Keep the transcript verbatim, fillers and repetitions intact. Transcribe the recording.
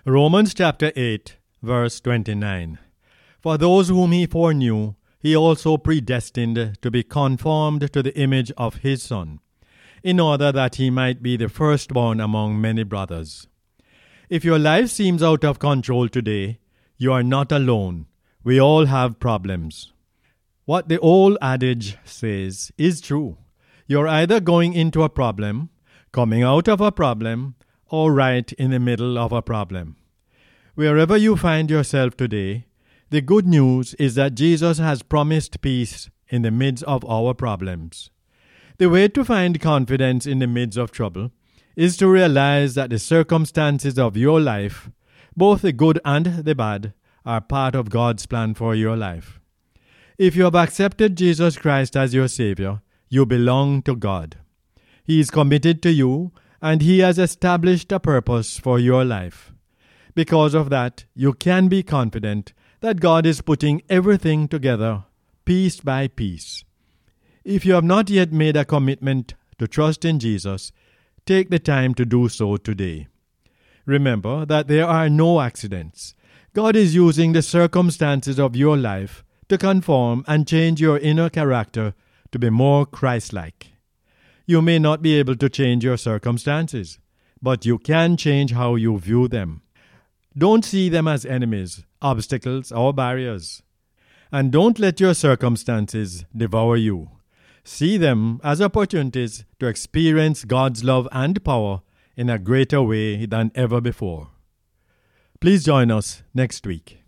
Romans chapter eight, verse twenty-nine. For those whom he foreknew, he also predestined to be conformed to the image of his Son, in order that he might be the firstborn among many brothers. If your life seems out of control today, you are not alone. We all have problems. What the old adage says is true. You're either going into a problem, coming out of a problem, or right in the middle of a problem. Wherever you find yourself today, the good news is that Jesus has promised peace in the midst of our problems. The way to find confidence in the midst of trouble is to realize that the circumstances of your life, both the good and the bad, are part of God's plan for your life. If you have accepted Jesus Christ as your Savior, you belong to God. He is committed to you, and He has established a purpose for your life. Because of that, you can be confident that God is putting everything together, piece by piece. If you have not yet made a commitment to trust in Jesus, take the time to do so today. Remember that there are no accidents. God is using the circumstances of your life to conform and change your inner character to be more Christ-like. You may not be able to change your circumstances, but you can change how you view them. Don't see them as enemies, obstacles, or barriers. And don't let your circumstances devour you. See them as opportunities to experience God's love and power in a greater way than ever before. Please join us next week.